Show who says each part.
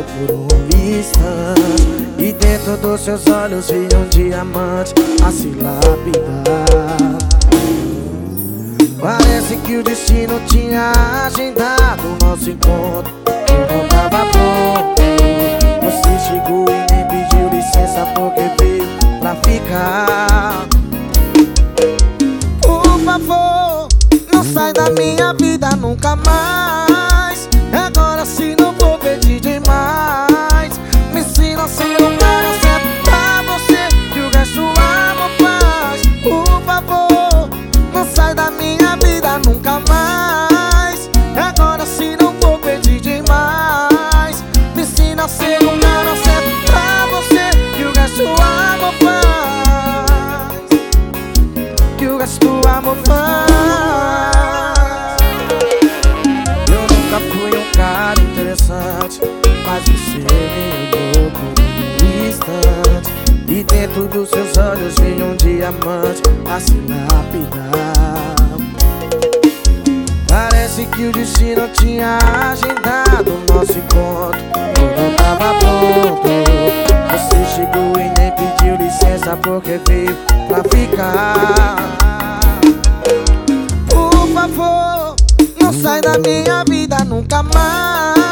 Speaker 1: por um instante, e dentro dos seus olhos vi um diamante a se lapidar. Parece que o destino tinha agendado o nosso encontro, eu não tava pronto. Você chegou e nem pediu licença porque veio pra ficar. Por favor, não sai da minha vida nunca mais. Agora se não for pedir demais, me ensina a ser um cara certo pra você, que o resto o amor faz. Por favor, não sai da minha vida nunca mais. Agora se não for pedir demais, me ensina a ser um cara certo pra você, que o resto o amor faz. Que o resto o amor faz. Eu nunca fui um cara interessante, mas você me olhou por um instante, e dentro dos seus olhos vi um diamante a se lapidar. Parece que o destino tinha agendado o nosso encontro, eu não tava pronto. Você chegou e nem pediu licença porque veio pra ficar. Por favor, não sai da minha vida nunca mais.